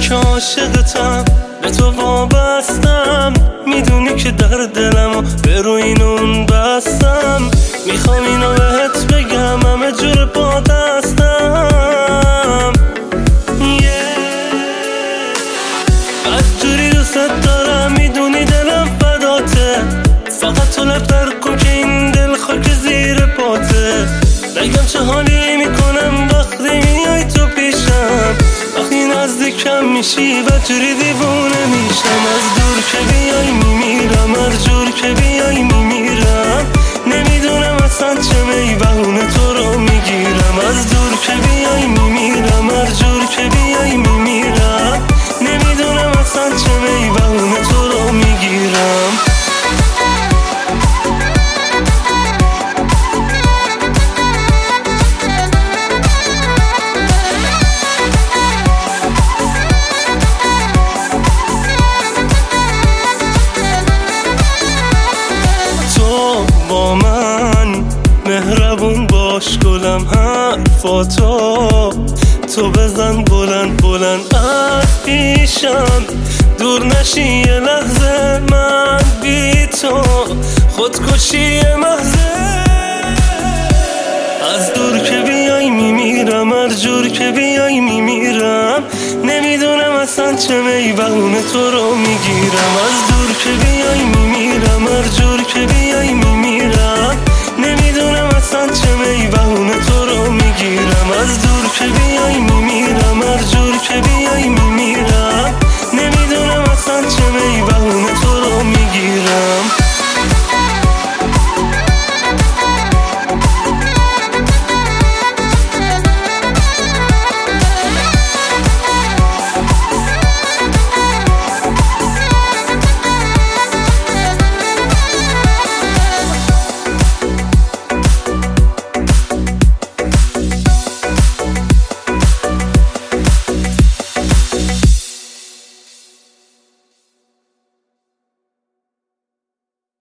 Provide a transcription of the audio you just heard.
که عاشقتم، به تو وابستم، میدونی که در دلمو به روی اینون بستم. میخوام اینو بهت بگم، همه جور با دستم. از جوری دوستت دارم، میدونی دلم فداته. فقط تو لب کن که این دل خاک زیر پاته. بگم چه حالی میکنم وقتی میای تو پیشم، وقتی نزدیکم میشی و جوری دیوونه میشم. از دور که بیای میمیرم، هر جور که بیای میمیرم. نمیدونم اصلا چه میبهونه تو رو میگیرم. از دور که بیای میمیرم، هر جور که بیای میمیرم. نمیدونم اصلا چه میبهونه تو رو میگیرم. با من مهربون باش گلم، حرفاتو تو بزن بلند بلند از پیشم. دور نشی یه لحظه من بی تو، خودکشی محضه. از دور که بیای میمیرم، هر جور که بیای میمیرم. نمیدونم اصلا چه میبهونه تو رو میگیرم. از دور که بیای میمیرم، هر جور که بیای